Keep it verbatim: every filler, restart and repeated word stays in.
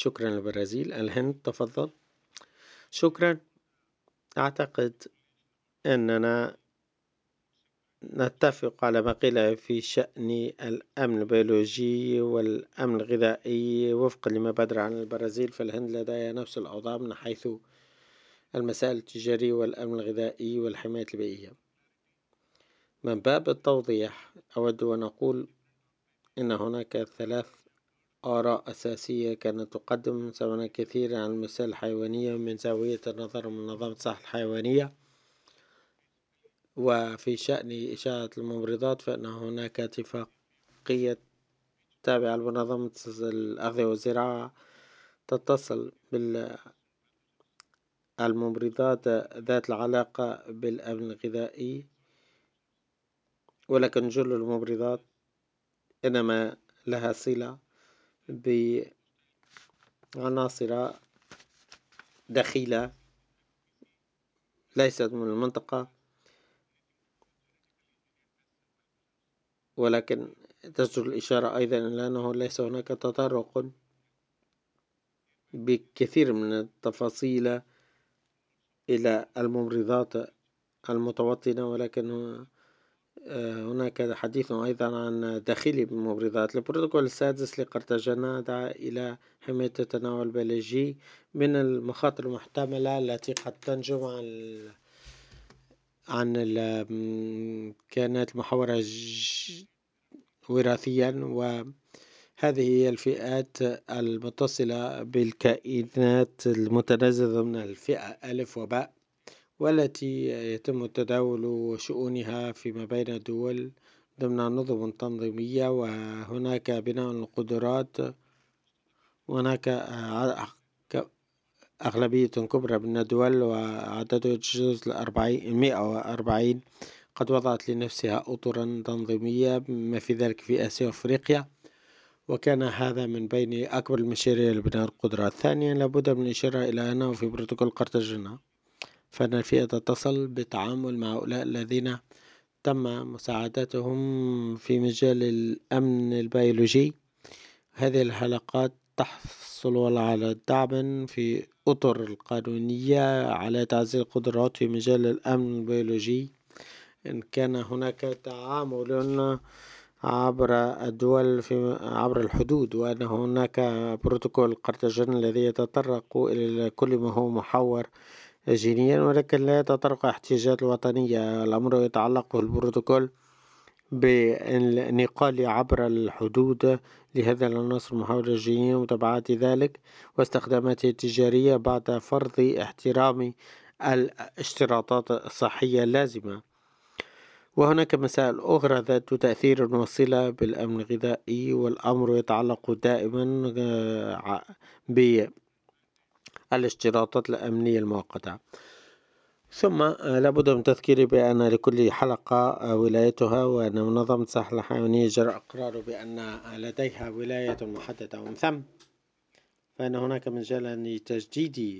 شكرا للبرازيل. الهند تفضل. شكرا. أعتقد أننا نتفق على ما قيل في شأن الأمن البيولوجي والأمن الغذائي وفقا لما بدر عن البرازيل، فالهند لديها نفس الأوضاع من حيث المسائل التجارية والأمن الغذائي والحماية البيئية. من باب التوضيح أود أن أقول أن هناك ثلاث آراء أساسية كانت تقدم سواء كثيرا عن المسائل الحيوانية من زاوية النظر من منظمة الصحة الحيوانية. وفي شأن إشاعة الممرضات فإن هناك اتفاقية تابعة لمنظمة الأغذية والزراعة تتصل بالممرضات ذات العلاقة بالأمن الغذائي، ولكن جل الممرضات إنما لها صلة بعناصر دخيلة ليست من المنطقة، ولكن تجدر الإشارة أيضا إلى أنه ليس هناك تطرق بكثير من التفاصيل إلى الممرضات المتوطنة، ولكن هناك حديث أيضا عن داخل الممرضات. البروتوكول السادس لقرطاجنة دعا إلى حماية التنوع البيولوجي من المخاطر المحتملة التي قد تنجم عن عن الكائنات المحورة وراثيا، وهذه هي الفئات المتصلة بالكائنات المتنزلة ضمن الفئة ألف وباء، والتي يتم تداول شؤونها فيما بين الدول ضمن نظم تنظيمية، وهناك بناء القدرات. وهناك أغلبية كبرى من الدول وعددها يتجاوز الأربعين مئة وأربعين قد وضعت لنفسها أطرا تنظيمية بما في ذلك في آسيا وأفريقيا، وكان هذا من بين أكبر المشاريع لبناء القدرات. ثانيا لابد من الإشارة إلى أنه في بروتوكول قرطاجنة فإن الفئة تتصل بالتعامل مع هؤلاء الذين تم مساعدتهم في مجال الأمن البيولوجي. هذه الحلقات تحصل على دعم في أطر القانونية على تعزيز القدرات في مجال الأمن البيولوجي، إن كان هناك تعامل عبر الدول في عبر الحدود، وأن هناك بروتوكول قرطاجنة الذي يتطرق إلى كل ما هو محور جينيا، ولكن لا يتطرق احتياجات الوطنية. الأمر يتعلق بالبروتوكول بالنقال عبر الحدود لهذا العناصر المحورة الجينية ومتابعة ذلك واستخداماته التجارية بعد فرض احترام الاشتراطات الصحية اللازمة. وهناك مسائل أخرى ذات تأثير وصلة بالأمن الغذائي، والأمر يتعلق دائما بالاشتراطات الأمنية المؤقتة. ثم لابد من تذكير بأن لكل حلقة ولايتها، وأن منظمة الصحة الحيوانية جرى إقراره بأن لديها ولاية محددة، ومن ثم فإن هناك مجال لتجديد